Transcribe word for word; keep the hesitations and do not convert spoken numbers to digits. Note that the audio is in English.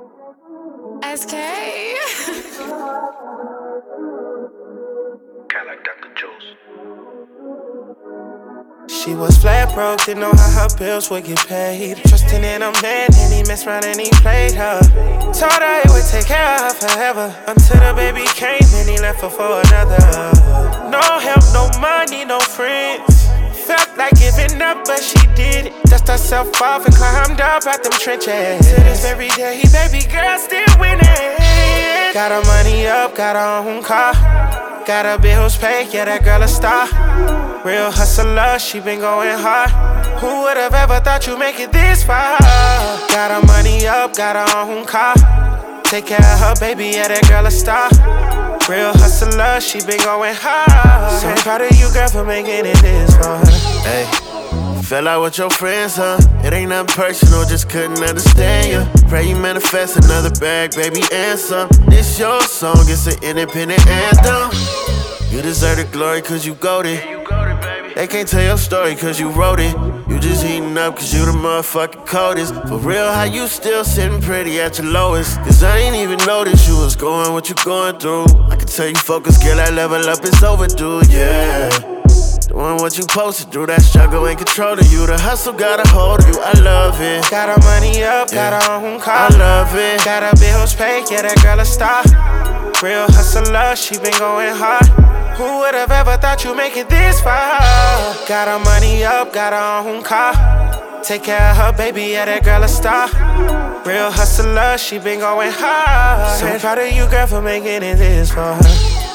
S K. Kinda like doctor Jules. She was flat broke, didn't know how her bills would get paid. Trusting in a man, and he messed around and he played her. Told her he would take care of her forever, until the baby came and he left her for another. No help, no money, no friends. Felt like giving up, but she did it. Dust herself off and climbed up out them trenches. To this very day, baby girl still winning. Got her money up, got her own car. Got her bills paid, yeah, that girl a star. Real hustler, she been going hard. Who would've ever thought you'd make it this far? Got her money up, got her own car. Take care of her baby, yeah, that girl a star. Real hustler, she been going hard. So proud of you, girl, for making it this far. Hey, fell out with your friends, huh? It ain't nothing personal, just couldn't understand you. Pray you manifest another bag, baby, and some. This your song, it's an independent anthem. You deserve the glory cause you goated. They can't tell your story cause you wrote it. You just eating up cause you the motherfucking coldest. For real, how you still sitting pretty at your lowest? Cause I ain't even noticed you was going what you going through. I can tell you focus, girl, that level up is overdue, yeah. Doing what you supposed to do, that struggle ain't controlling you. The hustle got a hold of you, I love it. Got her money up, yeah. Got her own car. I love it. Got her bills paid, yeah, that girl a star. Real hustler, she been going hard. Who would've ever thought you'd make it this far? Got her money up, got her own car. Take care of her baby, yeah, that girl a star. Real hustler, she been going hard. So proud of you, girl, for making it this far.